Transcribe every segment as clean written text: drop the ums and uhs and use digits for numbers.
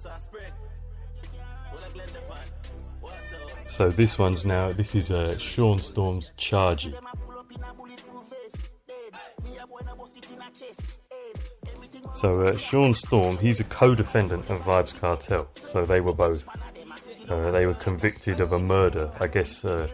So this one's now, this is Sean Storm's Chargy. So Sean Storm, he's a co-defendant of Vybz Kartel. So they were both, they were convicted of a murder. I guess the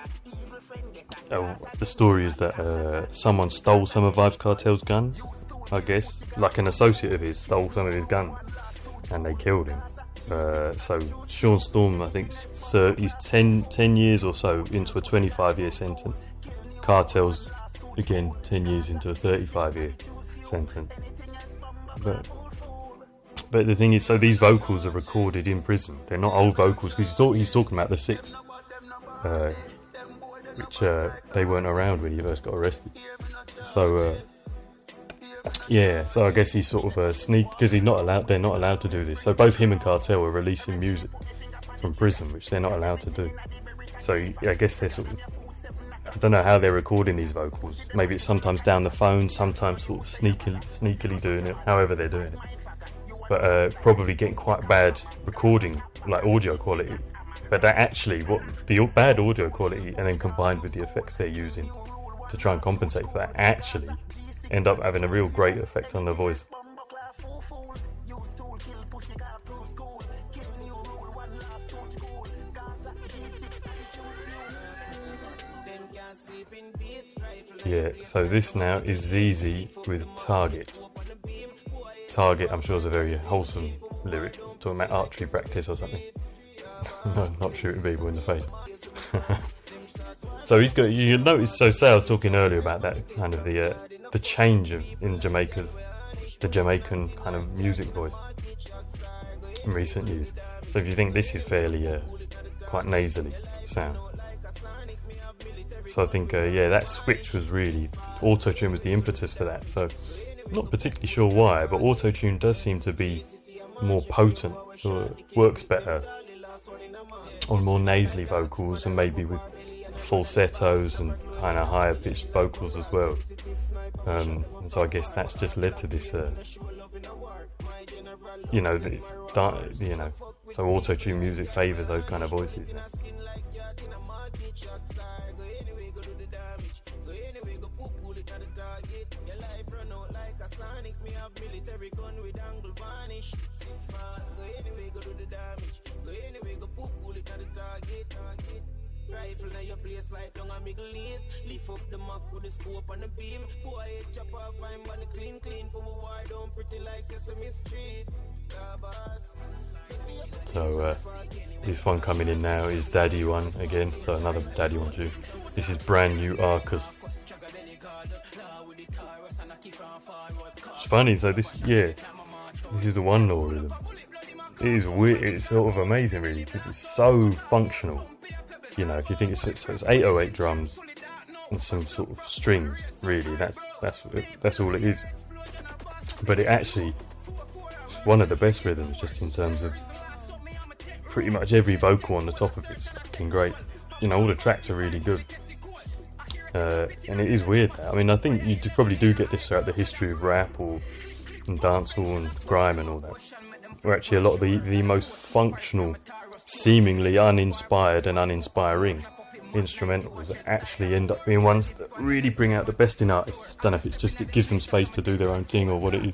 story is that someone stole some of Vybz Kartel's guns. I guess, like an associate of his stole some of his guns, and they killed him. So Sean Storm, I think, he's 10 years or so into a 25-year sentence. Kartel's, again, 10 years into a 35-year sentence. But the thing is, so these vocals are recorded in prison. They're not old vocals, because he's talking about the 6, which they weren't around when he first got arrested. So yeah, so I guess he's sort of sneak, because they're not allowed to do this. So both him and Kartel are releasing music from prison, which they're not allowed to do. So I guess they're sort of, I don't know how they're recording these vocals. Maybe it's sometimes down the phone, sometimes sort of sneakily doing it, however they're doing it. But probably getting quite bad recording, like audio quality. But that actually, what the bad audio quality, and then combined with the effects they're using to try and compensate for that, actually end up having a real great effect on the voice. Yeah, so this now is ZZ with Target. Target, I'm sure, is a very wholesome lyric, talking about archery practice or something. No, not shooting people in the face. So he's got, you notice, so say I was talking earlier about that kind of the change in Jamaica's, the Jamaican kind of music voice in recent years. So if you think this is fairly quite nasally sound. So I think yeah, that switch was really, auto-tune was the impetus for that. So not particularly sure why, but auto-tune does seem to be more potent, or works better on more nasally vocals, and maybe with falsettos and kind of higher pitched vocals as well. And so I guess that's just led to this, you know, so auto-tune music favours those kind of voices. Rifle in your place like down a middle east. Lift up the map with the scope on the beam. Boy, head chop off, I'm body clean for a war down pretty like Sesame Street. So this one coming in now is Daddy One again, so another Daddy One tune. This is Brand New Arcus. It's funny, so this is the One Law rhythm. It is weird, it's sort of amazing really, because it's so functional. You know, if you think it's 808 drums and some sort of strings, really, that's all it is. But it actually, it's one of the best rhythms, just in terms of pretty much every vocal on the top of it's fucking great. You know, all the tracks are really good. And it is weird. I mean, I think you probably do get this throughout the history of rap and dancehall and grime and all that, where actually a lot of the most functional, seemingly uninspired and uninspiring instrumentals actually end up being ones that really bring out the best in artists. Don't know if it's just it gives them space to do their own thing or what it is.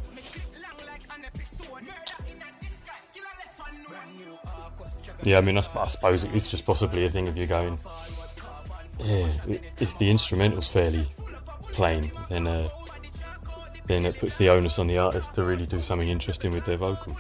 Yeah, I mean, I suppose it's just possibly a thing if you're going, yeah, if the instrumental's fairly plain, then it puts the onus on the artist to really do something interesting with their vocals.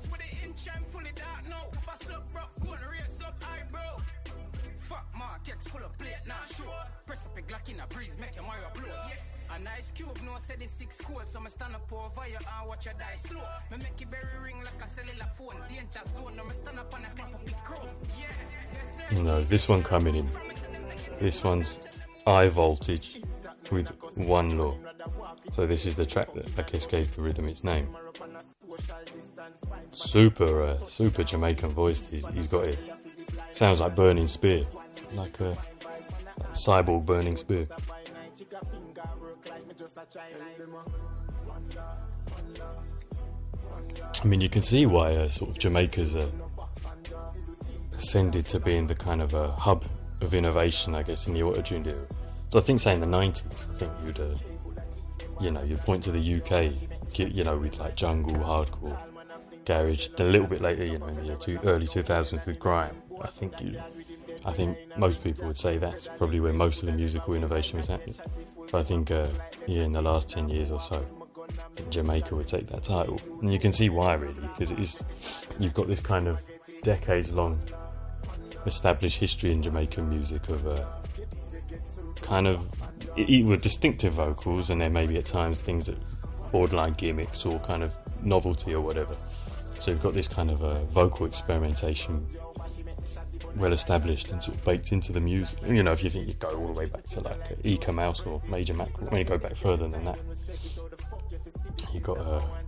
No, this one coming in. This one's High Voltage with One Law. So this is the track that I guess gave the rhythm its name. Super Jamaican voice he's got here. Sounds like Burning Spear, like a cyborg Burning Spear. I mean, you can see why sort of Jamaica's ascended to being the kind of a hub of innovation, I guess, in the autotune era. So I think, say, in the 90s, I think you'd point to the UK, with like jungle, hardcore, garage. Then a little bit later, in the early 2000s with grime. I think most people would say that's probably where most of the musical innovation was happening. But I think, in the last 10 years or so, Jamaica would take that title. And you can see why, really, because you've got this kind of decades-long established history in Jamaican music of with distinctive vocals, and there may be at times things that borderline gimmicks or kind of novelty or whatever. So you've got this kind of vocal experimentation well established and sort of baked into the music. If you think you go all the way back to like Eka Mouse or Major Mackerel, when you go back further than that, you've got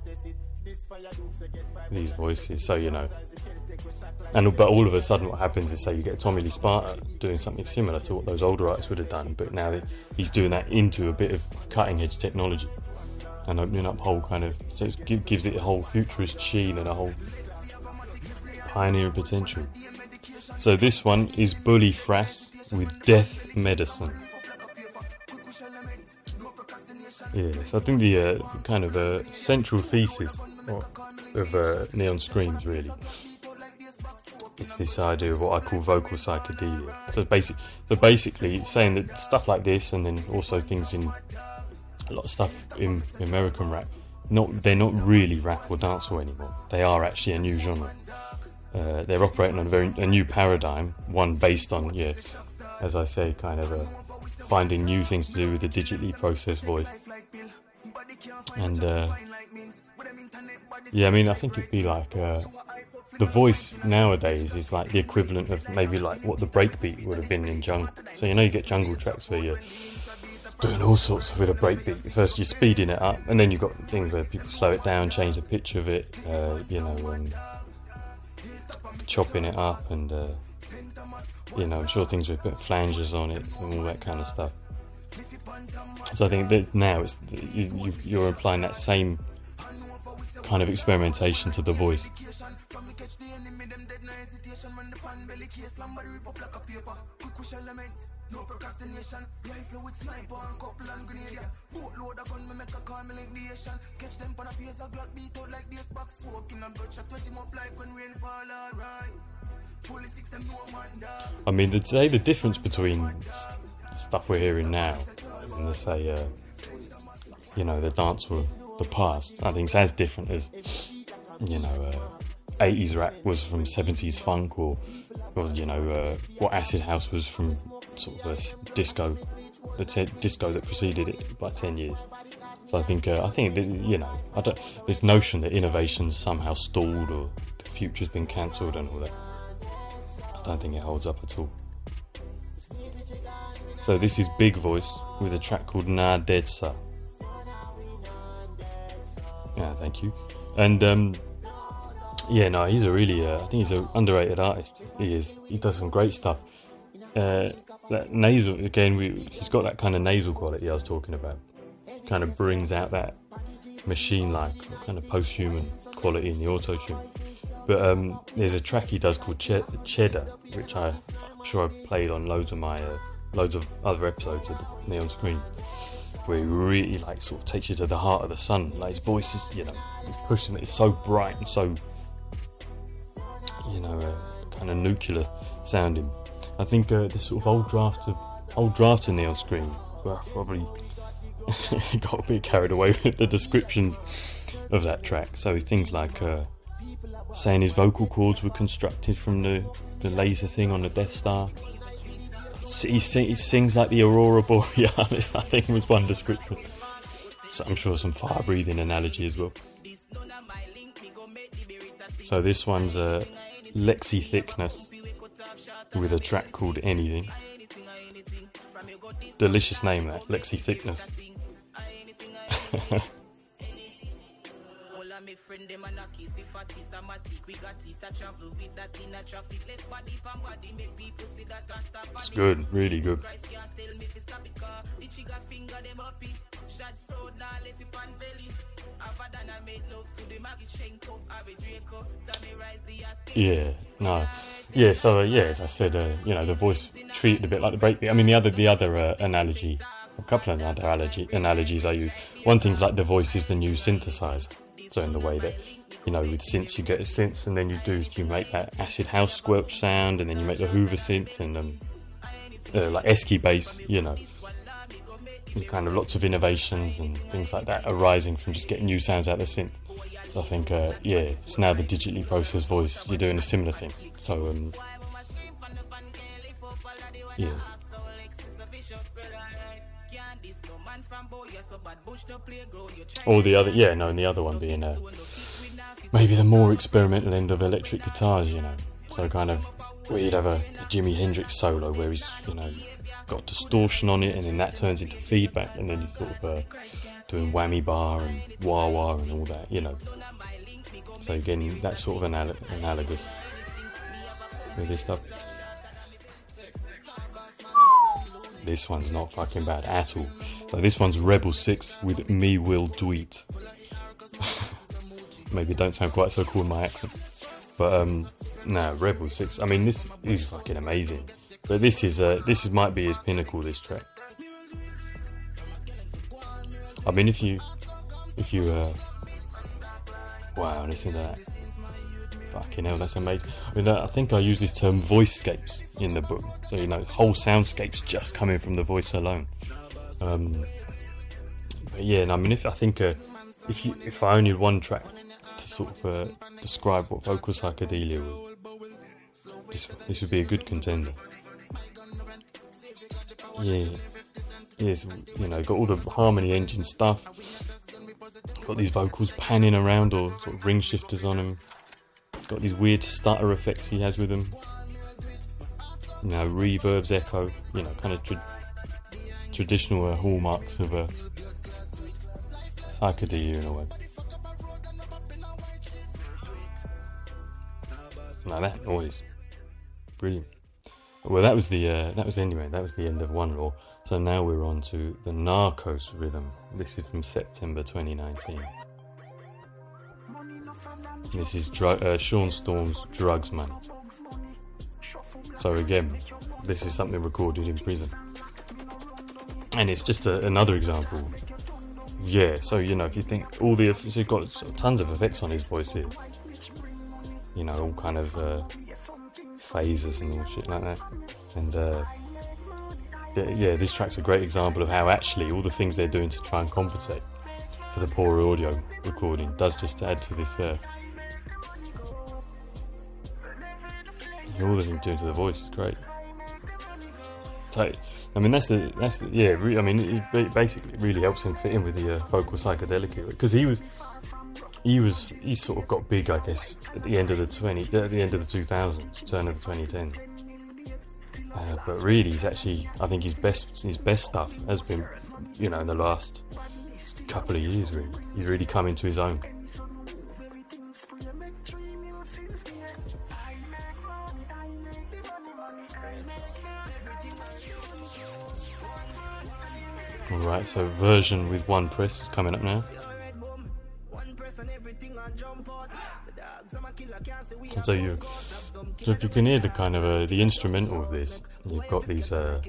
these voices. So but all of a sudden what happens is, say, you get Tommy Lee Sparta doing something similar to what those older artists would have done, but now he's doing that into a bit of cutting edge technology and opening up whole kind of, so it gives it a whole futurist sheen and a whole pioneer potential. So this one is Bully Frass with Death Medicine. Yes, I think the kind of central thesis of Neon Screams, really, it's this idea of what I call vocal psychedelia. So basically saying that stuff like this, and then also things in a lot of stuff in American rap, they're not really rap or dancehall anymore. They are actually a new genre. They're operating on a new paradigm, one based on, as I say, kind of finding new things to do with the digitally processed voice. And I think it'd be like the voice nowadays is like the equivalent of maybe like what the breakbeat would have been in jungle. So you get jungle tracks where you're doing all sorts with a breakbeat. First you're speeding it up, and then you've got things where people slow it down, change the pitch of it, chopping it up, and I'm sure things with put flanges on it and all that kind of stuff. So I think that now you're applying that same kind of experimentation to the voice. I mean, the difference between stuff we're hearing now and let's say the dance of the past, I think it's as different as 80s rap was from 70s funk, or what acid house was from sort of disco, the disco that preceded it by 10 years. So I think that, this notion that innovation's somehow stalled or the future's been cancelled and all that, I don't think it holds up at all. So this is Big Voice with a track called Na Dead Sa. Yeah, thank you. And he's a really I think he's an underrated artist. He is. He does some great stuff. That nasal, again, he's got that kind of nasal quality I was talking about. Kind of brings out that machine-like kind of post-human quality in the auto-tune. But there's a track he does called Cheddar, which I'm sure I've played on loads of other episodes of the Neon Screen, where he really sort of takes you to the heart of the sun. Like his voice is, he's pushing it. It's so bright and so, kind of nuclear sounding. I think this sort of old draft of Neon Screen, well, probably got a bit carried away with the descriptions of that track. So things like saying his vocal cords were constructed from the laser thing on the Death Star. He sings like the Aurora Borealis, I think was one description. So I'm sure some fire-breathing analogy as well. So this one's Lexi Thickness with a track called Anything. Delicious name, that, Lexi Thickness. It's good, really good. Yeah, no, yeah. So as I said, the voice treated a bit like the breakbeat. I mean, the other analogy, a couple of other analogies I use. One thing's like the voice is the new synthesizer. So in the way that, with synths you get a synth, and then you make that acid house squelch sound, and then you make the Hoover synth, and like Esky bass, kind of lots of innovations and things like that arising from just getting new sounds out of the synth. So I think, it's now the digitally processed voice. You're doing a similar thing. So, yeah. Or the other, and the other one being maybe the more experimental end of electric guitars, So kind of where you'd have a Jimi Hendrix solo where he's, got distortion on it, and then that turns into feedback, and then you sort of doing whammy bar and wah wah and all that, So again, that's sort of analogous with this stuff. This one's not fucking bad at all. So this one's Rebel 6 with Me Will Dweet. Maybe it don't sound quite so cool in my accent. But no, Rebel 6. I mean, this is fucking amazing. But this might be his pinnacle, this track. I mean, if you wow, listen to that. Fucking hell, that's amazing. I mean, I think I use this term voicescapes in the book. So, whole soundscapes just coming from the voice alone. But yeah, and I mean, if I only had one track to sort of describe what vocal psychedelia was, this would be a good contender. Yeah, yes, got all the harmony engine stuff. Got these vocals panning around or sort of ring shifters on them. Got these weird stutter effects he has with them. Reverbs, echo. Kind of traditional hallmarks of psychedelia in a way. Now that noise, brilliant. Well, that was the end of One Law. So now we're on to the Narcos rhythm. This is from September 2019. This is Sean Storm's Drugs Money. So again, this is something recorded in prison. And it's just another example. Yeah, so, if you think he's got tons of effects on his voice here. All kind of phasers and all shit like that. And this track's a great example of how actually all the things they're doing to try and compensate for the poor audio recording does just add to this. All the things doing to the voice is great. I mean, that's the I mean, it basically really helps him fit in with the vocal psychedelic, because he sort of got big, I guess, at the end of the 2000s, turn of the 2010s. But really, he's actually, I think his best stuff has been, in the last couple of years. Really, he's really come into his own. Alright, so Version with One Press is coming up now. So if you can hear the kind of the instrumental of this, you've got these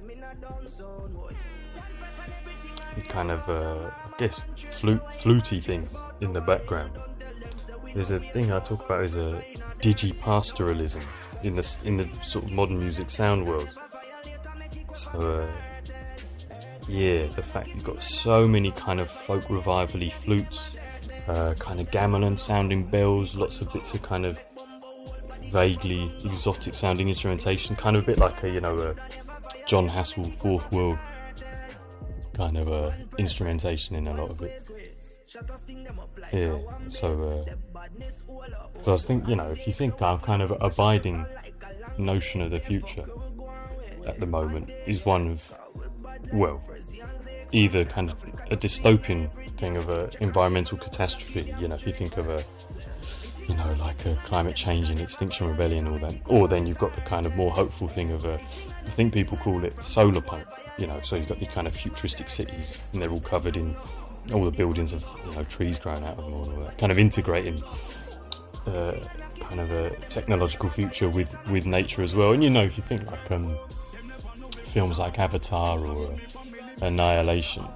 kind of I guess fluty things in the background. There's a thing I talk about is a digipastoralism in the sort of modern music sound world. So the fact you've got so many kind of folk revival-y flutes, kind of gamelan sounding bells, lots of bits of kind of vaguely exotic sounding instrumentation, kind of a bit like a John Hassell Fourth World kind of instrumentation in a lot of it. Yeah, so I was thinking, if you think our kind of abiding notion of the future at the moment is one of, well, either kind of a dystopian thing of a environmental catastrophe. You know, if you think of a, you know, like a climate change and Extinction Rebellion, all that. Or then you've got the kind of more hopeful thing of a, I think people call it solar punk. You know, so you've got the kind of futuristic cities, and they're all covered in all the buildings of, you know, trees growing out of them, all of that, kind of integrating kind of a technological future with nature as well. And you know, if you think like films like Avatar or Annihilation,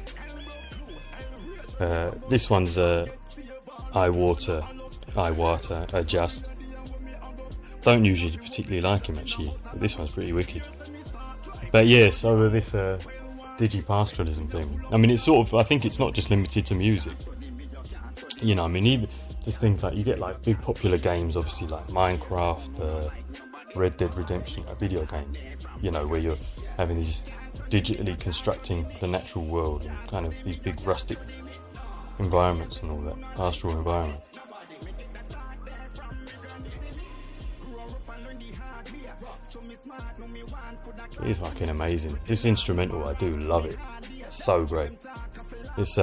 this one's Iwata Just. Don't usually particularly like him actually, but this one's pretty wicked. But yeah, so this digipastoralism thing, I mean, it's sort of, I think it's not just limited to music. You know, I mean, even just things like, you get like big popular games, obviously, like Minecraft, Red Dead Redemption, a video game, you know, where you're having these digitally constructing the natural world and kind of these big rustic environments and all that, pastoral environment. It's fucking amazing. This instrumental, I do love it. It's so great. It's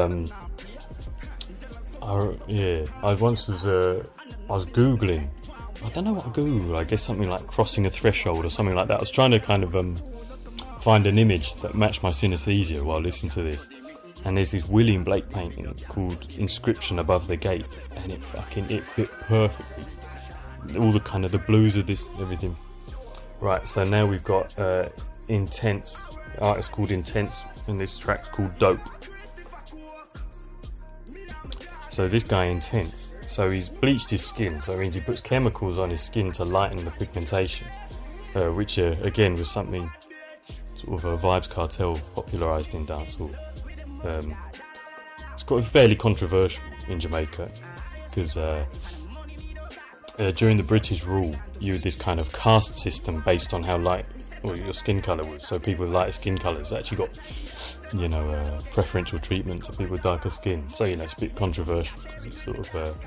I once was I was googling. I don't know what I googled. I guess something like crossing a threshold or something like that. I was trying to kind of find an image that matched my synesthesia while listening to this. And there's this William Blake painting called Inscription Above the Gate, and it fit perfectly. All the kind of the blues of this, everything. Right, so now we've got Intense, artist called Intense, and this track's called Dope. So this guy Intense, so he's bleached his skin, so it means he puts chemicals on his skin to lighten the pigmentation, which again was something sort of a Vybz Kartel popularised in dancehall. It's got fairly controversial in Jamaica because during the British rule, you had this kind of caste system based on how light or your skin colour was. So people with lighter skin colours actually got, you know, preferential treatment to people with darker skin. So, you know, it's a bit controversial because it's sort of,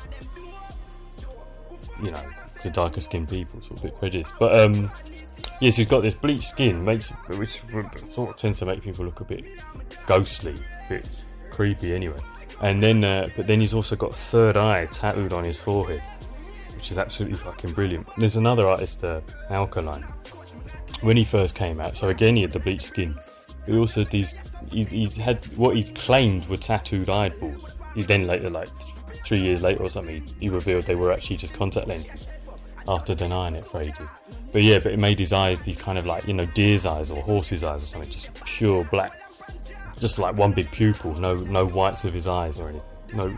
you know, the darker skinned people, sort of a bit prejudiced. But yes, he's got this bleached skin, which sort of tends to make people look a bit ghostly, a bit creepy anyway. And then, but then he's also got a third eye tattooed on his forehead, which is absolutely fucking brilliant. There's another artist, Alkaline. When he first came out, so again he had the bleached skin. He also had these. He had what he claimed were tattooed eyeballs. He then later, like 3 years later or something, he revealed they were actually just contact lenses. After denying it for ages. But yeah, but it made his eyes these kind of like, you know, deer's eyes or horse's eyes or something, just pure black, just like one big pupil, no whites of his eyes or anything. No,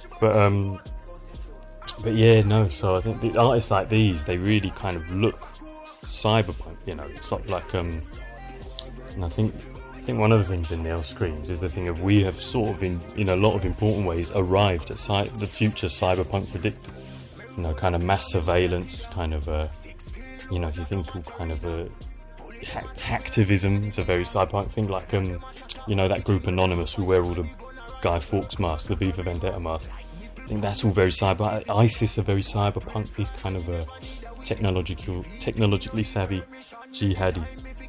but yeah, no. So I think the artists like these, they really kind of look cyberpunk. You know, it's not like and I think one of the things in Nell Screams is the thing of we have sort of in a lot of important ways arrived at the future cyberpunk predicted. You know, kind of mass surveillance, kind of you know, if you think of kind of hacktivism, it's a very cyberpunk thing. Like you know, that group Anonymous who wear all the Guy Fawkes masks, the V for Vendetta masks. I think that's all very cyber. ISIS are very cyberpunk. These kind of technologically savvy jihadis.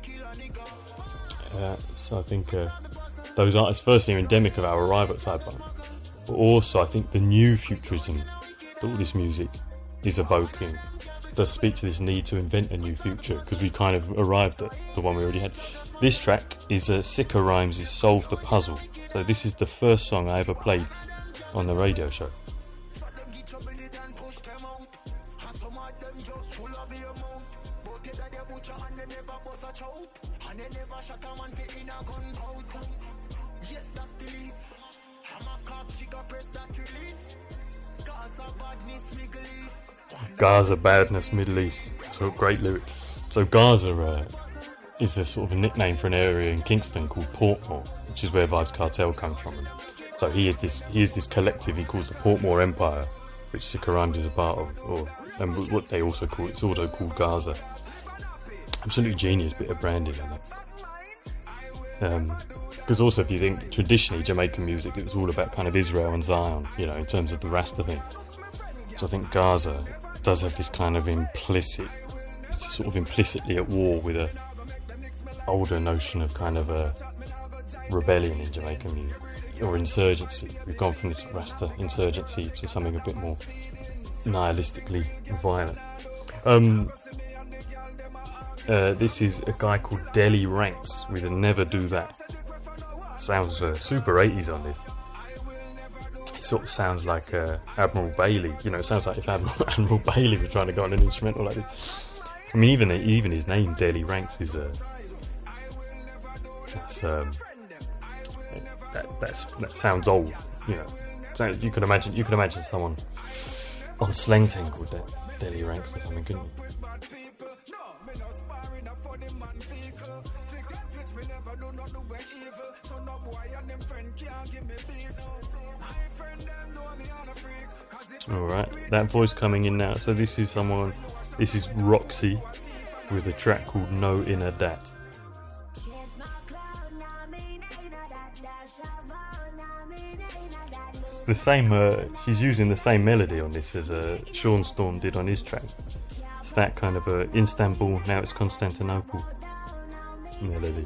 So I think those artists firstly are endemic of our arrival at cyberpunk, but also I think the new futurism that all this music is evoking does speak to this need to invent a new future, because we kind of arrived at the one we already had. This track is Sicker Rhymes' Solve the Puzzle. So this is the first song I ever played on the radio show. Gaza Badness Middle East. So great lyric. So Gaza is the sort of a nickname for an area in Kingston called Portmore, which is where Vybz Kartel comes from. And so he is this collective he calls the Portmore Empire, which Sicker Rhymes is a part of, and what they also call it's also called Gaza. Absolutely genius bit of branding in that. Because also if you think traditionally Jamaican music, it was all about kind of Israel and Zion, you know, in terms of the Rasta thing. So I think Gaza does have this kind of it's sort of implicitly at war with a older notion of kind of a rebellion in Jamaican music. or insurgency. We've gone from this Rasta insurgency to something a bit more nihilistically violent. This is a guy called Deli Ranks with a Never Do That. Sounds super 80s on this. It sort of sounds like Admiral Bailey. You know, it sounds like if Admiral Bailey was trying to go on an instrumental like this. I mean, even his name, Deli Ranks, is that sounds old. You know, you can imagine someone on Slang Tank called Deli Ranks or something, couldn't you? Alright, that voice coming in now. So this is Roxy with a track called No Inner Dat. It's the same, she's using the same melody on this as Sean Storm did on his track. It's that kind of Istanbul, now it's Constantinople melody.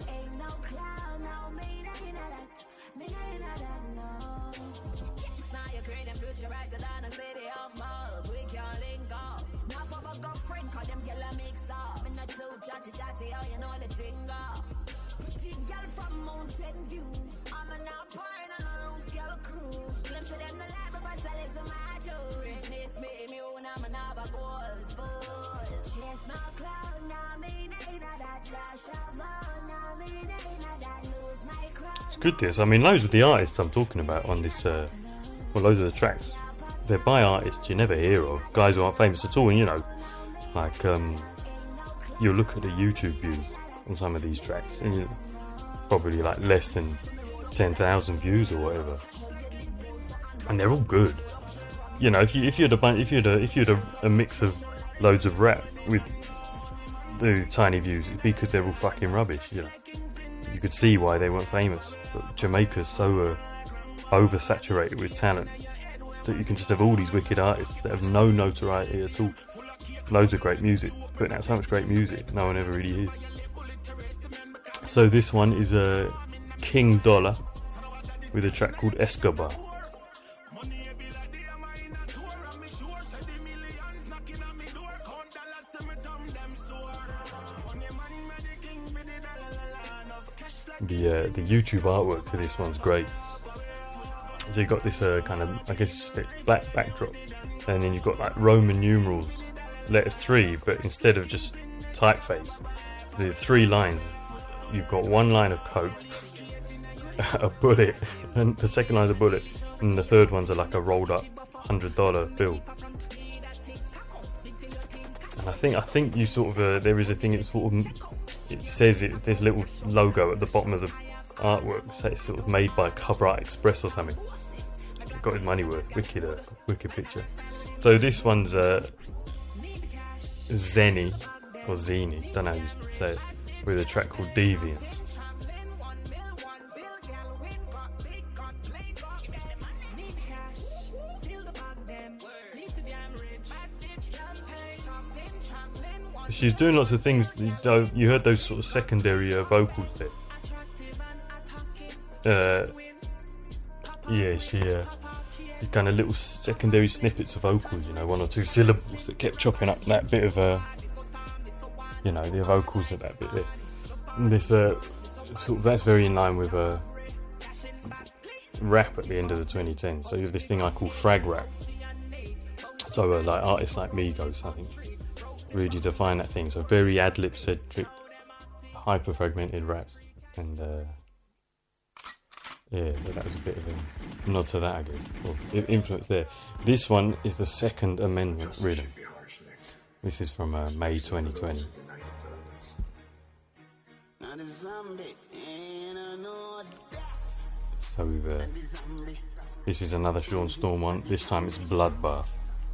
It's good this. I mean, loads of the artists I'm talking about on this, loads of the tracks, they're by artists you never hear of, guys who aren't famous at all, and you know, like, you'll look at the YouTube views on some of these tracks, and you're probably like less than 10,000 views or whatever, and they're all good. You know, if you had a mix of loads of rap with the tiny views, it'd be because they're all fucking rubbish. You know, you could see why they weren't famous. But Jamaica's so oversaturated with talent that you can just have all these wicked artists that have no notoriety at all. Loads of great music, putting out so much great music no one ever really hears. So this one is King Dollar with a track called Escobar. The YouTube artwork to this one's great. So you've got this kind of, I guess, just a black backdrop, and then you've got like Roman numerals, letters 3, but instead of just typeface, the 3 lines, you've got one line of coke, a bullet, and the second line's a bullet, and the third one's like a rolled up $100 bill. And I think you sort of there is a thing. It says there's a little logo at the bottom of the artwork, so it's sort of made by Cover Art Express or something. Got his money worth. Wicked picture. So this one's Zeni or Zeni, don't know how you say it, with a track called Deviants. She's doing lots of things. You heard those sort of secondary vocals there. Yeah, she kind of little secondary snippets of vocals. You know, 1 or 2 syllables that kept chopping up that bit of the vocals of that bit there. And this sort of, that's very in line with rap at the end of the 2010s. So you have this thing I call frag rap. So like artists like Migos, I think, really define that thing. So very ad-lib centric, hyper fragmented raps, and yeah, so that was a bit of a nod to that, I guess, or influence there. This one is the Second Amendment rhythm. This is from May 2020. So this is another Sean Storm one. This time it's Bloodbath.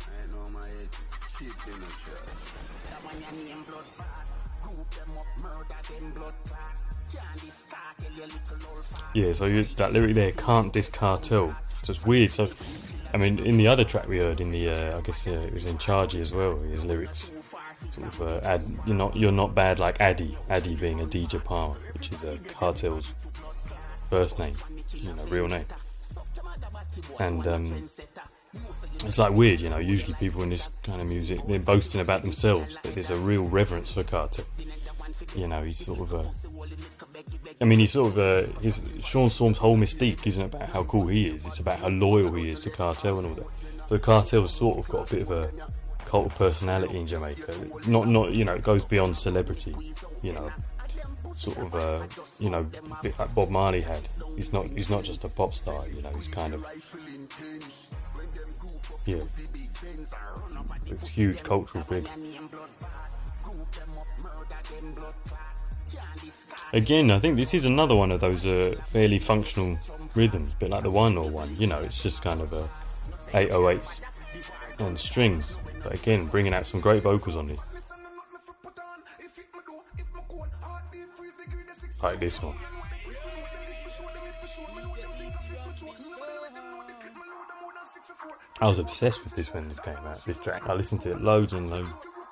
Yeah, so that lyric there, can't diss cartel. So it's weird. So, I mean, in the other track we heard, in the I guess it was in Chargy as well. His lyrics, sort of, you're not bad like Addy. Addy being a DJ Palmer, which is Cartel's birth name, real name. And it's like weird, usually people in this kind of music, they're boasting about themselves, but there's a real reverence for Kartel. He's sort of Sean Storm's whole mystique isn't about how cool he is, it's about how loyal he is to Kartel and all that. So Kartel's sort of got a bit of a cult of personality in Jamaica. Not it goes beyond celebrity, sort of a bit like Bob Marley had. He's not just a pop star, he's kind of it's a huge cultural figure. Again, I think this is another one of those fairly functional rhythms, a bit like the 101, it's just kind of a 808s and strings, but again, bringing out some great vocals on this. Like this one. I was obsessed with this when this came out, this track. I listened to it loads and loads.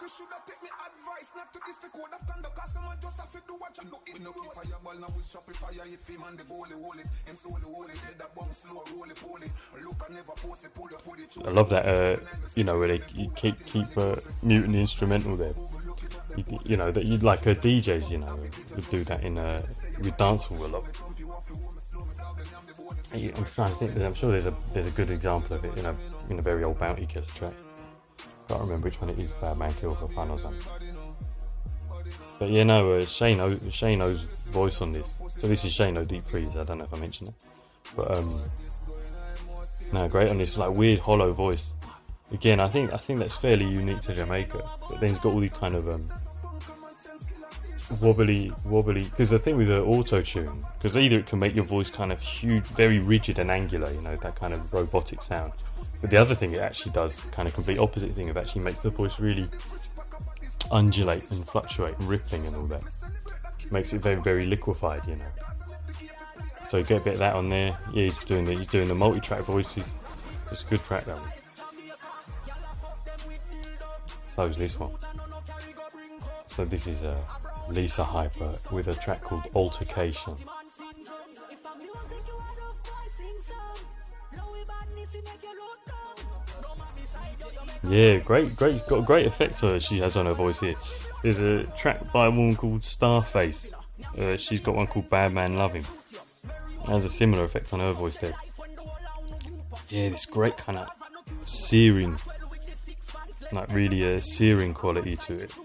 I love that, where they keep muting the instrumental there. That you'd like DJs, would do that with dancehall a lot. I'm trying to think. I'm sure there's a good example of it in a very old Bounty Killer track. Can't remember which one it is. Bad Man Kill for Fun or something. But Shano's voice on this. So this is Shano Deep Freeze. I don't know if I mentioned it, but great on this like weird hollow voice. Again, I think that's fairly unique to Jamaica. But then he's got all these kind of wobbly. Because the thing with the auto tune, because either it can make your voice kind of huge, very rigid and angular, that kind of robotic sound. But the other thing it actually does, kind of complete opposite thing, it actually makes the voice really undulate and fluctuate and rippling and all that. Makes it very, very liquefied, So you get a bit of that on there. Yeah, he's doing the multi-track voices. It's a good track, that one. So is this one. So this is Lisa Hyper with a track called Altercation. Yeah, great, got a great effect she has on her voice here. There's a track by a woman called Starface. She's got one called Bad Man Loving. Has a similar effect on her voice there. Yeah, this great kind of searing, like really a searing quality to it.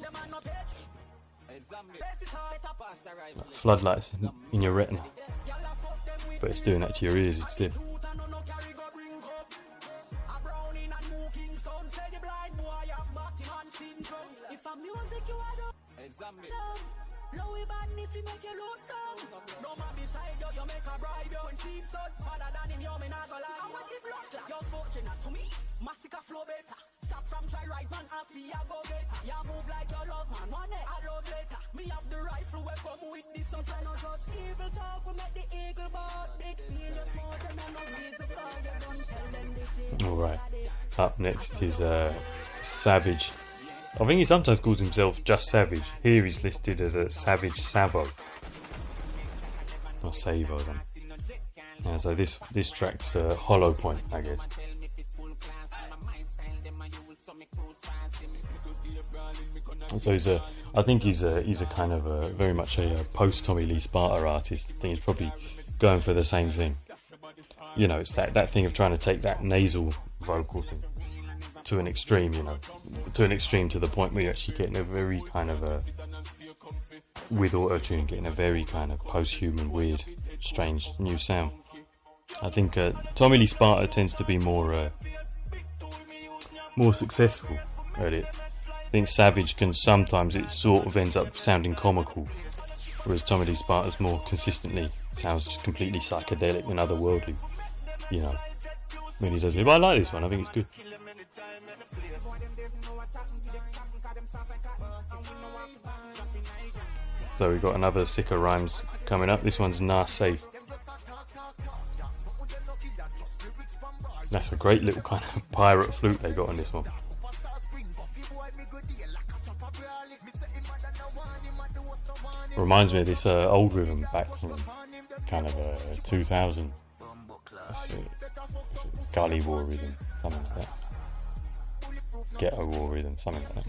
Like floodlights in your retina. But it's doing that to your ears instead. Alright, up next is Savage. I think he sometimes calls himself just Savage. Here he's listed as a Savage Savo. Or Savo then. Yeah, so this track's Hollow Point, I guess. So I think he's a kind of very much a post Tommy Lee Sparta artist. I think he's probably going for the same thing. It's that thing of trying to take that nasal vocal thing to an extreme, to the point where you're actually getting a very kind of with auto-tune, getting a very kind of post-human, weird, strange new sound. I think Tommy Lee Sparta tends to be more successful at it. I think Savage can sometimes, it sort of ends up sounding comical, whereas Tommy Lee Sparta's more consistently sounds just completely psychedelic and otherworldly, when he does it. But I like this one, I think it's good. So we've got another sicker rhymes coming up. This one's Nah Safe. That's a great little kind of pirate flute they got on this one. Reminds me of this old rhythm back from kind of 2000. Gully war rhythm, something like that. Ghetto war rhythm, something like that.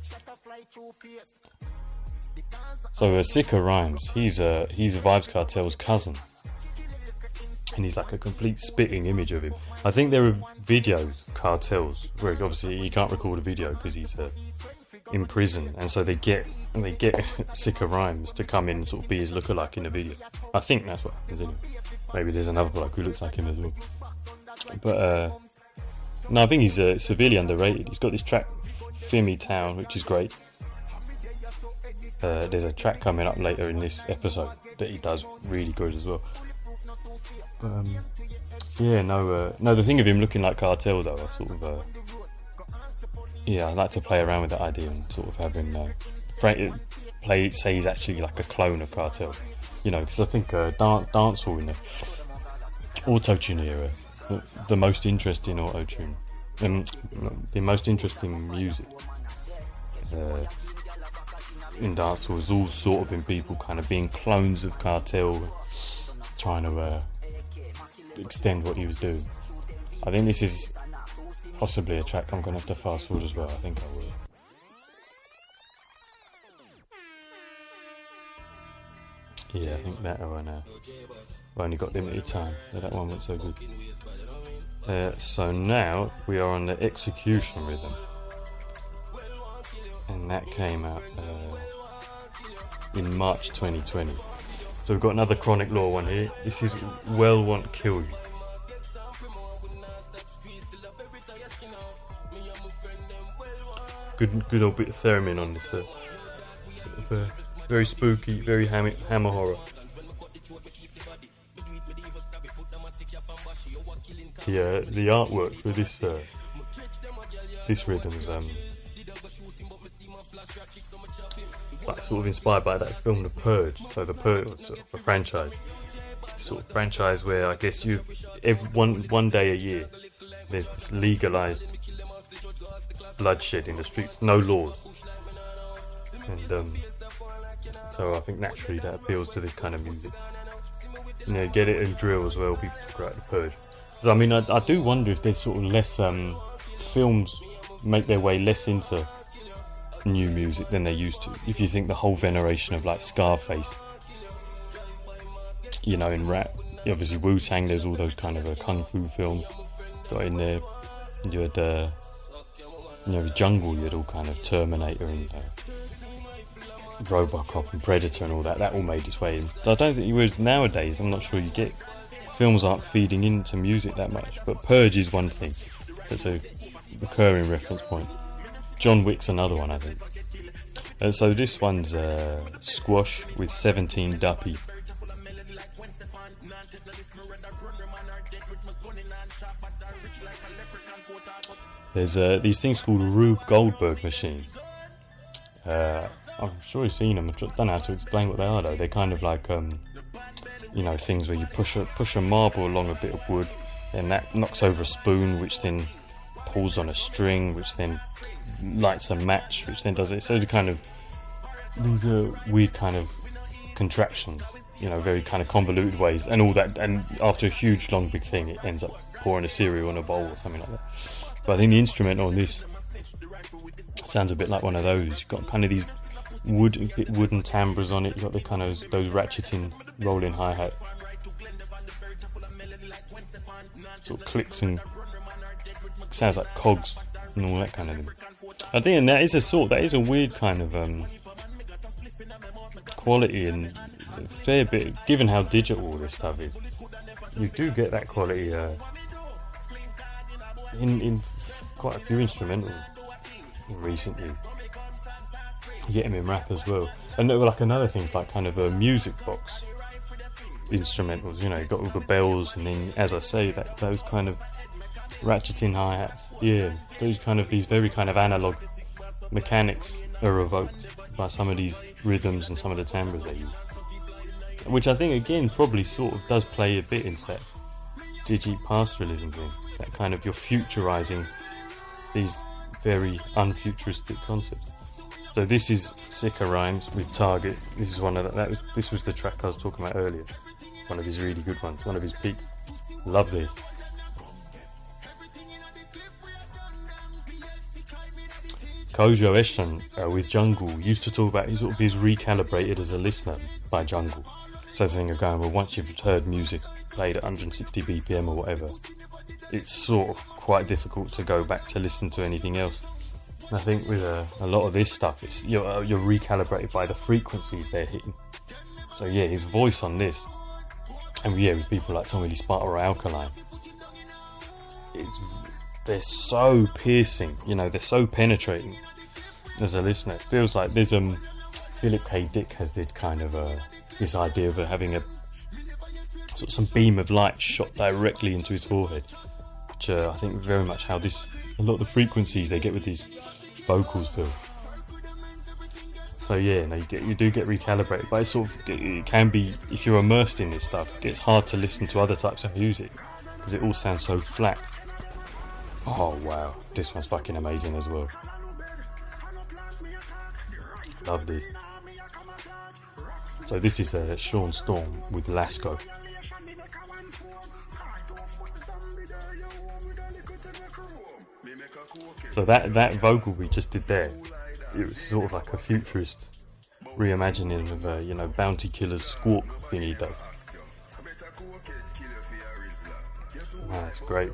So Sika Rhymes, he's Vybz Kartel's cousin, and he's like a complete spitting image of him. I think there are videos, Kartel's, where obviously he can't record a video because he's in prison, and so they get Sika Rhymes to come in and sort of be his lookalike in the video. I think that's what happens anyway. Maybe there's another bloke who looks like him as well. But no, I think he's severely underrated. He's got this track Fimi Town, which is great. There's a track coming up later in this episode that he does really good as well. But no, the thing of him looking like Kartel though, I sort of I like to play around with that idea and sort of have him say he's actually like a clone of Kartel, you know, because I think dancehall in the auto-tune era, the most interesting auto-tune, the most interesting music in dancehall has all sort of been people kind of being clones of Kartel, trying to extend what he was doing. I think this is possibly a track I'm going to have to fast forward as well. I think I will. Yeah, I think that one. I've only got limited time, so that one went so good. So now we are on the Execution rhythm, and that came out in March 2020. So we've got another Chronic Law one here. This is Well Want Kill You. Good old bit of theremin on this. Very spooky, very hammer horror. The artwork for this rhythm is like sort of inspired by that film The Purge. So The Purge was sort of a franchise where I guess one day a year there's this legalised bloodshed in the streets, no laws, and so I think naturally that appeals to this kind of music. You know, get it in drill as well. People talk about The Purge. So, I mean, I do wonder if there's sort of less films make their way less into new music than they used to. If you think the whole veneration of like Scarface, you know, in rap, obviously Wu-Tang, there's all those kind of kung fu films got in there. You had the Jungle, you had all kind of Terminator and Robocop and Predator and all that all made its way in. So I don't think nowadays, I'm not sure you get, films aren't feeding into music that much, but Purge is one thing that's a recurring reference point. John Wick's another one, I think. And so this one's Squash with 17 Duppy. There's these things called Rube Goldberg machines. I'm sure you've seen them. I don't know how to explain what they are though. They're kind of like things where you push a marble along a bit of wood, and that knocks over a spoon, which then pulls on a string, which then lights a match, which then does it. So these are weird kind of contraptions, very kind of convoluted ways, and all that. And after a huge, long, big thing, it ends up pouring a cereal in a bowl or something like that. But I think the instrument on this sounds a bit like one of those. You've got kind of these wooden timbres on it. You've got the kind of those ratcheting, rolling hi-hat, sort of clicks and sounds like cogs and all that kind of thing. I think that is a weird kind of quality, and a fair bit, given how digital all this stuff is. You do get that quality in quite a few instrumentals recently. You get them in rap as well. And like another thing, like kind of a music box instrumentals. You've got all the bells, and then, as I say, those kind of ratcheting hi-hats. Yeah, these very kind of analog mechanics are evoked by some of these rhythms and some of the timbres they use. Which I think, again, probably sort of does play a bit into that digi-pastoralism thing. That kind of, you're futurising these very unfuturistic concepts. So this is Sika Rhymes with Target. This is this was the track I was talking about earlier. one of his really good ones, one of his peaks. Love this. Kojo Eshan with Jungle used to talk about sort of he's recalibrated as a listener by Jungle. So the thing of going, well, once you've heard music played at 160 BPM or whatever, it's sort of quite difficult to go back to listen to anything else. And I think with a lot of this stuff, it's you're recalibrated by the frequencies they're hitting. So yeah, his voice on this, and yeah, with people like Tommy Lee Sparta or Alkaline, they're so piercing, you know, they're so penetrating as a listener. It feels like there's Philip K. Dick has this kind of this idea of having a sort of some beam of light shot directly into his forehead, which I think very much how a lot of the frequencies they get with these vocals feel. So yeah, no, you do get recalibrated, but it can be, if you're immersed in this stuff, it gets hard to listen to other types of music because it all sounds so flat. Oh wow, this one's fucking amazing as well. Love this. So this is Sean Storm with Lasco. So that vocal we just did there, it was sort of like a futurist reimagining of Bounty Killer's squawk thing he does. Wow, that's great.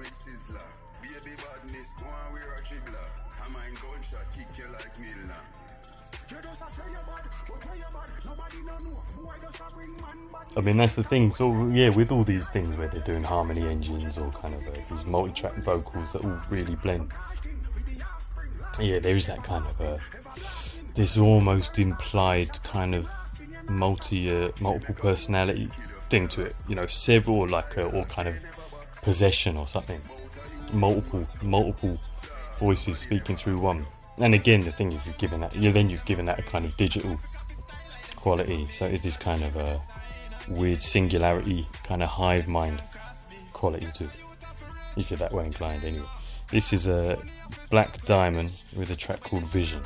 I mean, that's the thing. So yeah, with all these things where they're doing harmony engines or kind of these multi-track vocals that all really blend, yeah, there is that kind of this almost implied kind of multiple personality thing to it. You know, several or kind of possession or something. Multiple voices speaking through one. And again, the thing is, you've given that a kind of digital quality. So it's this kind of weird singularity, kind of hive mind quality to it, if you're that way inclined anyway. This is a Black Diamond with a track called Vision.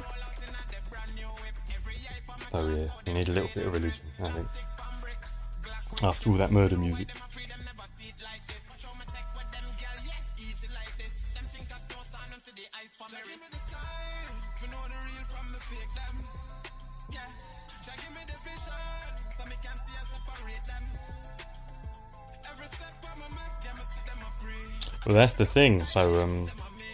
Oh yeah, you need a little bit of religion, I think, after all that murder music. Well, that's the thing. So,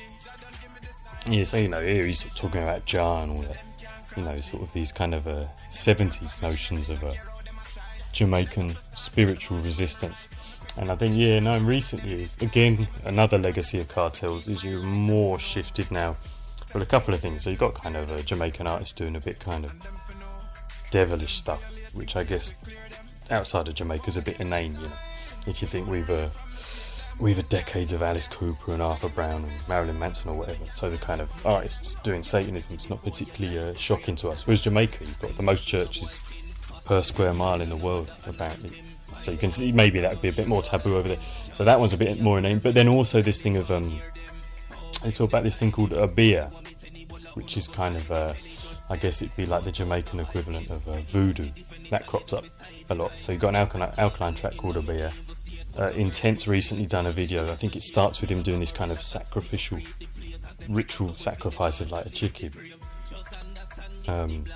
here he's talking about Jah and all that. Sort of these kind of 70s notions of Jamaican spiritual resistance. And I think, in recent years, again, another legacy of cartels is you're more shifted now. Well, a couple of things. So you've got kind of a Jamaican artist doing a bit kind of devilish stuff, which I guess outside of Jamaica is a bit inane, if you think we've had decades of Alice Cooper and Arthur Brown and Marilyn Manson or whatever, so the kind of artists doing Satanism is not particularly shocking to us. Whereas Jamaica, you've got the most churches per square mile in the world, apparently. So you can see maybe that would be a bit more taboo over there. So that one's a bit more inane. But then also this thing of it's all about this thing called Abia, which is kind of I guess it'd be like the Jamaican equivalent of voodoo. That crops up a lot. So you've got an alkaline track called Abia. Intense recently done a video. I think it starts with him doing this kind of sacrificial ritual sacrifice of like a chicken. And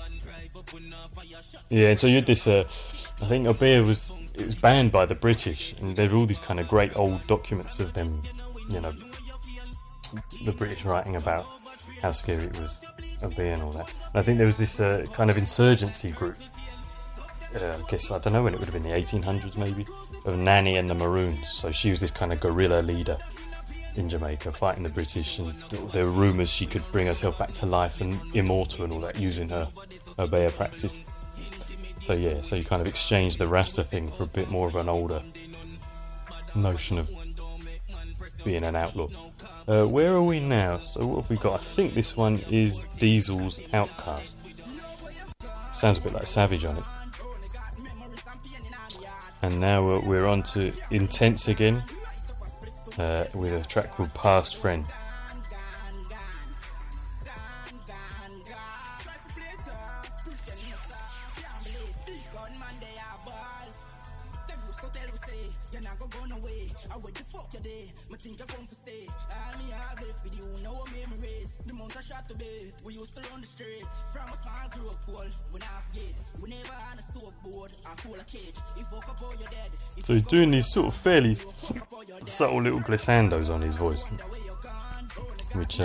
so you had this. I think Abia was banned by the British, and there were all these kind of great old documents of them, the British writing about how scary it was, Abia and all that. And I think there was this kind of insurgency group. I guess, I don't know when it would have been, the 1800s maybe, of Nanny and the Maroons. So she was this kind of guerrilla leader in Jamaica fighting the British, and there were rumours she could bring herself back to life and immortal and all that using her Abaya practice. So you kind of exchange the Rasta thing for a bit more of an older notion of being an outlaw. Where are we now? So what have we got? I think this one is Diesel's Outcast. Sounds a bit like Savage on it. And now we're on to Intense again, with a track called Past Friend. So he's doing these sort of fairly subtle little glissandos on his voice, which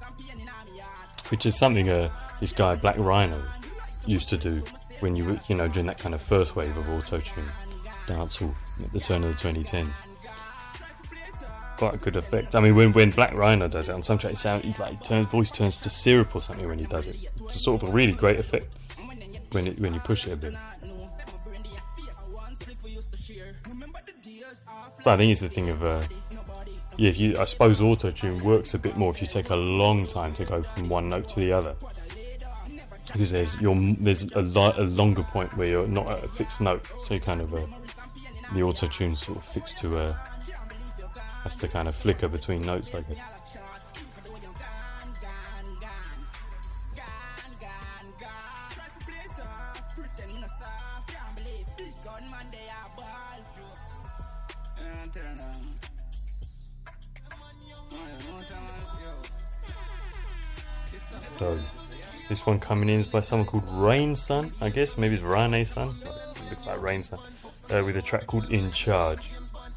is something this guy Black Rhino used to do when you were, during that kind of first wave of auto-tune dancehall at the turn of the 2010s. Quite a good effect. I mean, when Black Rhino does it on some track, voice turns to syrup or something when he does it. It's sort of a really great effect when you push it a bit. But I think it's the thing of I suppose auto-tune works a bit more if you take a long time to go from one note to the other, because there's a longer point where you're not at a fixed note, so you kind of the auto-tune sort of fixed to has to kind of flicker between notes like that. So this one coming in is by someone called Rain Sun, I guess. Maybe it's Rane Sun. It looks like Rain Sun. With a track called In Charge.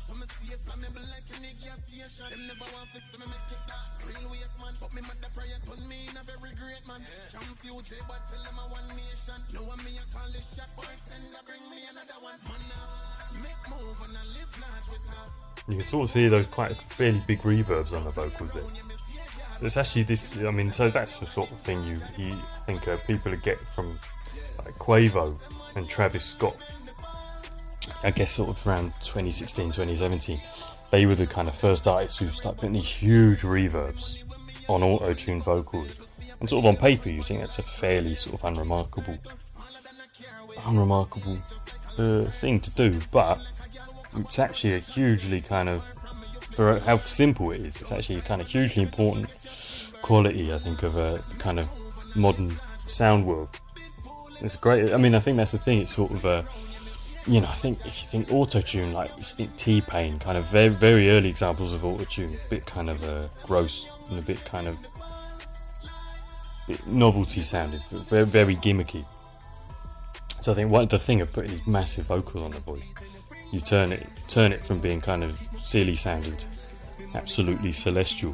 You can sort of see those quite fairly big reverbs on the vocals there. So it's actually this, so that's the sort of thing I think people get from like Quavo and Travis Scott. I guess sort of around 2016, 2017. They were the kind of first artists who started putting these huge reverbs on auto-tuned vocals. And sort of on paper you think that's a fairly sort of unremarkable thing to do, but it's actually a hugely kind of, for how simple it is, it's actually a kind of hugely important quality, I think, of a kind of modern sound world. It's great. I think that's the thing. It's sort of I think if you think auto-tune, like you think T-Pain, kind of very, very early examples of auto-tune, a bit kind of gross and a bit kind of novelty sounding, very, very gimmicky. So I think the thing of putting these massive vocals on the voice, you turn it from being kind of silly sounding to absolutely celestial,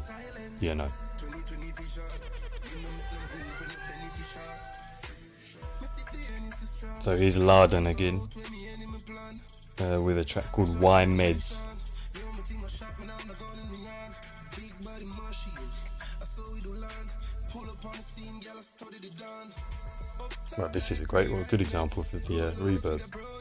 So here's Laden again, with a track called Why Meds. Well, this is a good example of the reverb.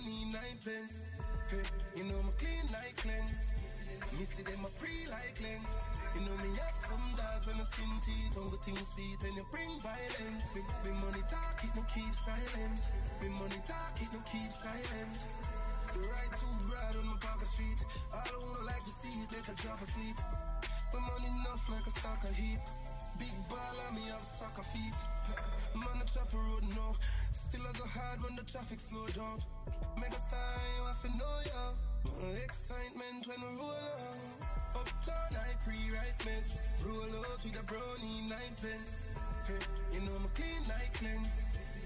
Big ball on me, have soccer feet. Man, the chopper road now. Still I go hard when the traffic slow down. Mega star, you have to know ya. Excitement when we roll out. Uptown, I pre-write meds. Roll out with a brownie, 9 pence. Hey, my clean like cleanse.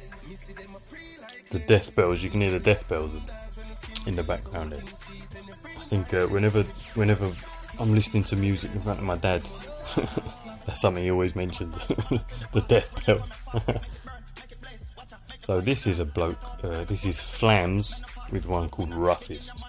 The death bells, you can hear the death bells in the background there. I think whenever I'm listening to music in front of my dad, that's something he always mentions, the death bell. So this is a bloke, this is Flams with one called Roughest.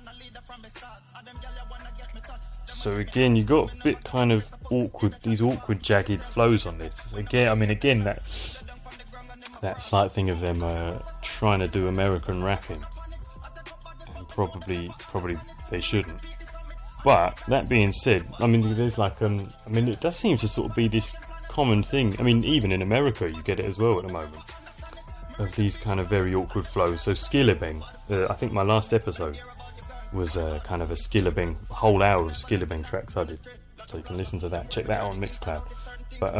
So again, you got a bit kind of these awkward jagged flows on this. Again, that slight thing of them trying to do American rapping, and probably they shouldn't. But that being said, there's it does seem to sort of be this common thing. Even in America, you get it as well at the moment, of these kind of very awkward flows. So Skillabeng, I think my last episode was kind of a Skillabeng, whole hour of Skillabeng tracks I did. So you can listen to that. Check that out on Mixcloud. But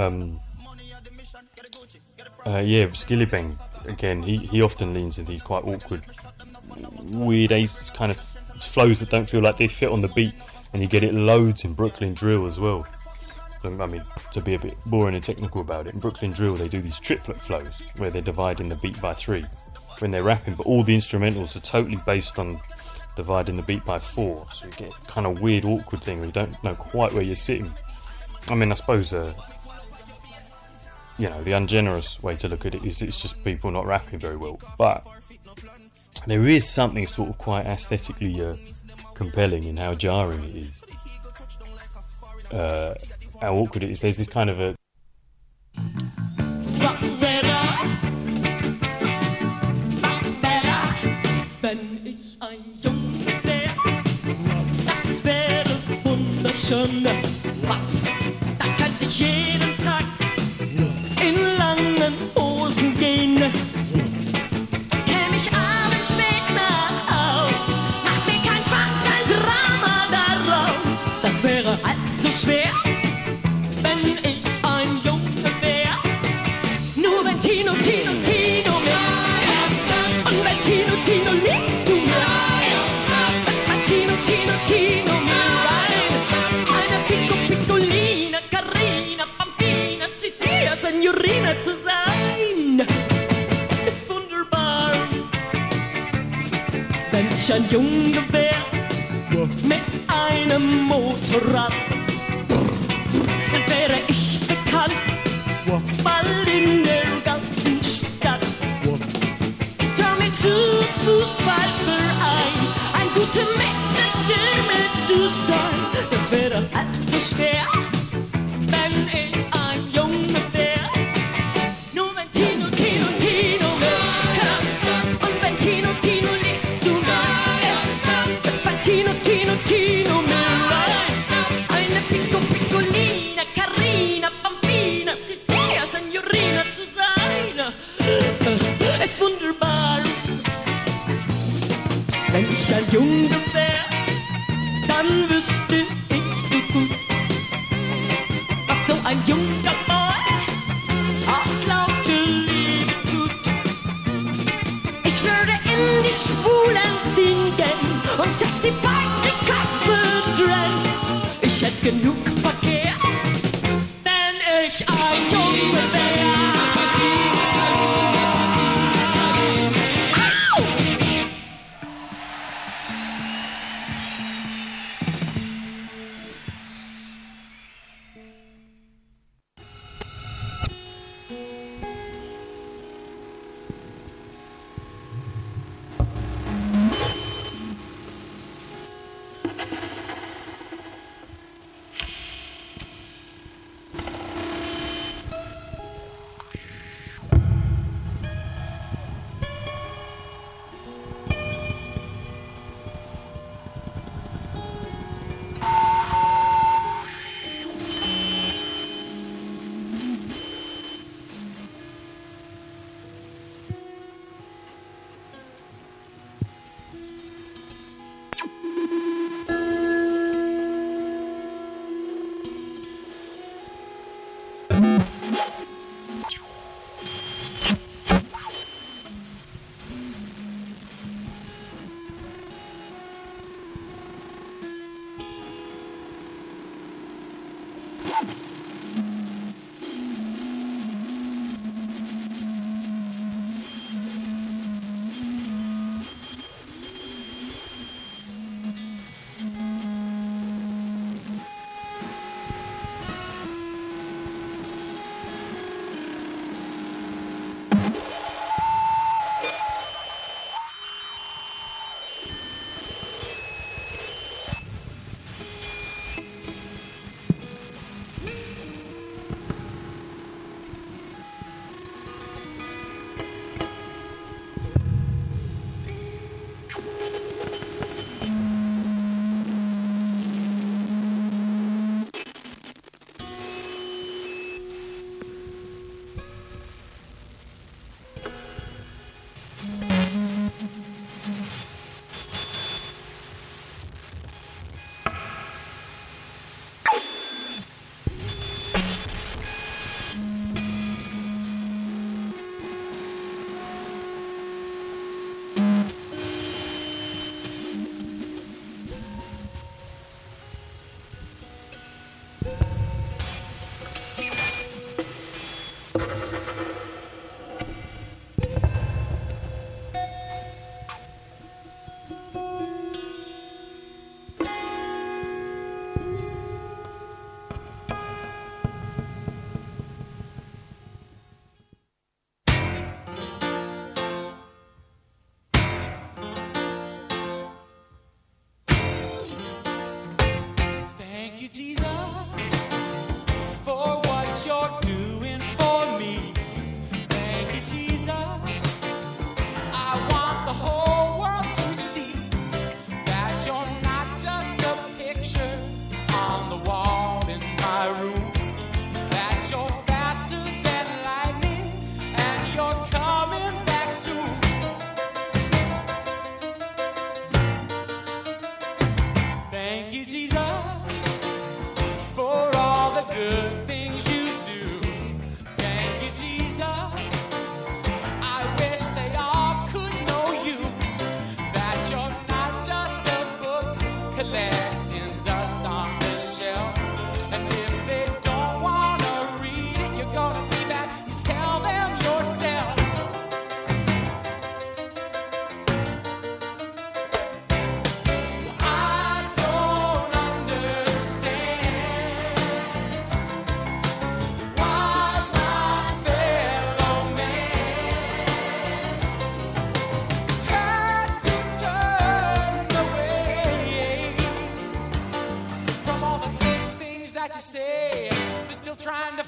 Skillabeng, again, he often leans into these quite awkward, weird kind of flows that don't feel like they fit on the beat, and you get it loads in Brooklyn drill as well. I mean, to be a bit boring and technical about it, in Brooklyn Drill they do these triplet flows where they're dividing the beat by 3 when they're rapping, but all the instrumentals are totally based on dividing the beat by 4, so you get kind of weird, awkward thing where you don't know quite where you're sitting. I mean, I suppose, the ungenerous way to look at it is it's just people not rapping very well, but there is something sort of quite aesthetically compelling in how jarring it is. How awkward it is. There's this kind of a wenn ich ein Junge wär, das wäre wunderschön. Da könnte ich jeden Tag in langen Hosen gehen. Käm ich abends spät nach Haus, macht mir kein Schwanz ein Drama daraus. Das wäre allzu schwer, wenn ich ein Junge wär. Nur wenn Tino mir ist und wenn Tino lieb zu mir ist, wird mein Tino mir rein. Eine Piccolina, Carina, Bambina, Sicilia, Signorina zu sein, ist wunderbar. Wenn ich ein Junge wär mit einem Motorrad, dann wäre ich bekannt, bald in der ganzen Stadt. Ich trau mir zu, Fußballverein, ein guter Mittelstürmer zu sein. Das wäre allzu schwer, wenn ich ein Junge wär. Nur wenn Tino mich küsst und wenn Tino lieb zu mir ist, wird bei Tino mir rein. Eine Piccolina, Carina, Bambina, Sicilia, Signorina zu sein, ist wunderbar. Wenn ich ein Junge wär, dann wüsste ich so gut, was so ein junger Boy aus lauter Liebe tut. Ich würde in die schwulen Szenen gehen und sexy Boys die Köpfe drehen. Ich hätt genug Verkehr, wenn ich ein Junge wär.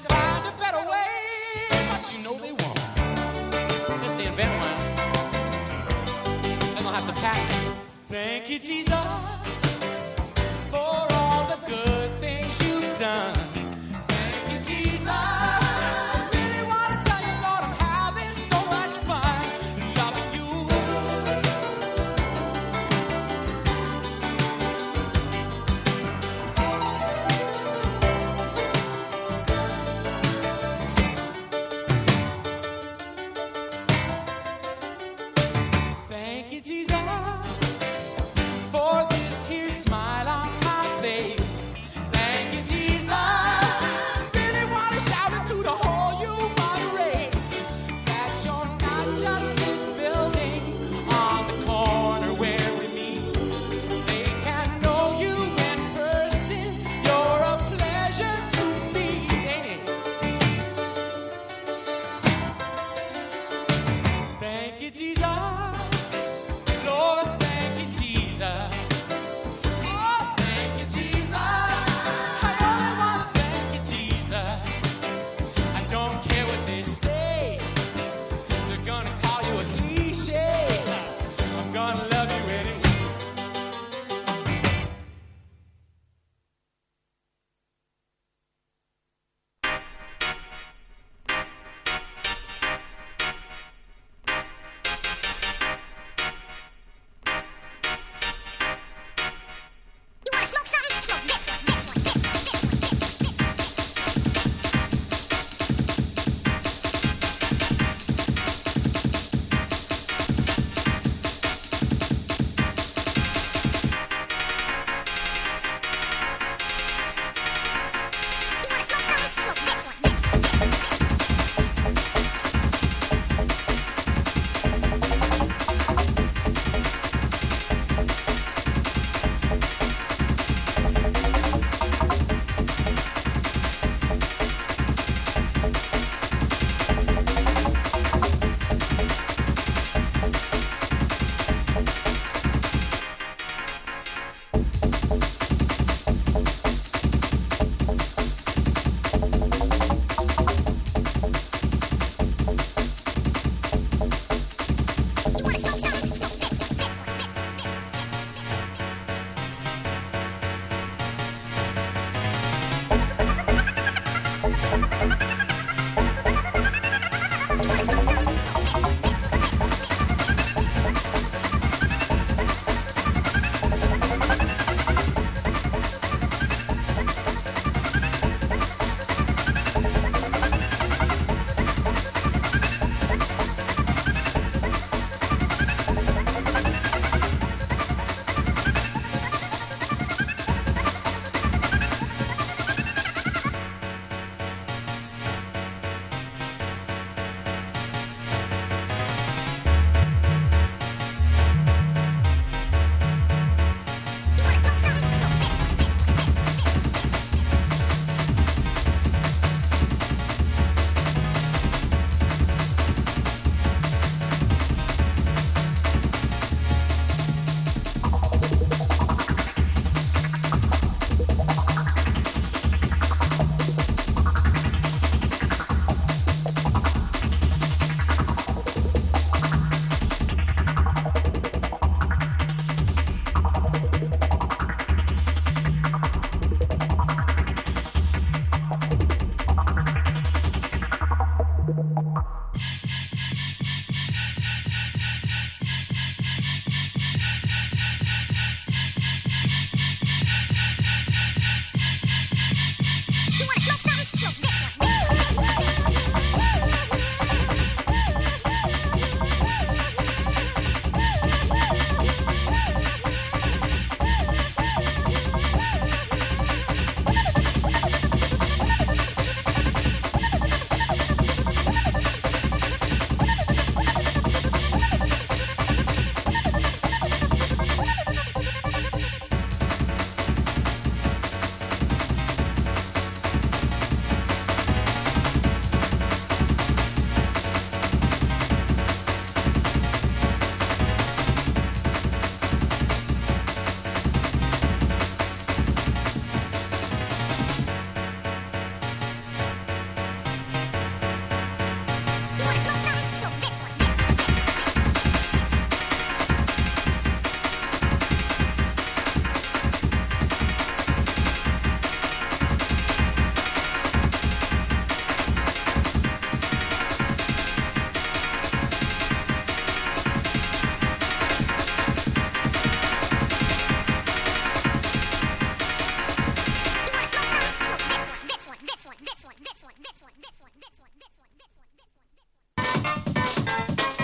find a better way, but you know they won't. Unless they invent one, then they'll have to patent it. Thank you, Jesus, for all the good things you've done. Thank you, Jesus. I really want to tell you, Lord, I'm having so much fun loving you. Thank you, Jesus, for this here smile on my face. Thank you, Jesus. Really want to shout it to the whole human race that you're not just this building on the corner where we meet. They can know you in person. You're a pleasure to meet, ain't it? Thank you, Jesus. Lord, thank you, Jesus. Oh, thank you, Jesus. I only want to thank you, Jesus. I don't care what they say. They're gonna call you a cliche. I'm gonna love you anyway. You wanna smoke something? Smoke this one, this one, this one, this one, this one, this one. You wanna smoke something? Smoke this one, this one, this one, this one, this You wanna smoke something? Smoke this one, this one, this one, this one, this one, this one. You wanna smoke something? Smoke this one, this one, this one, this this one, this one, this one, this one, this one.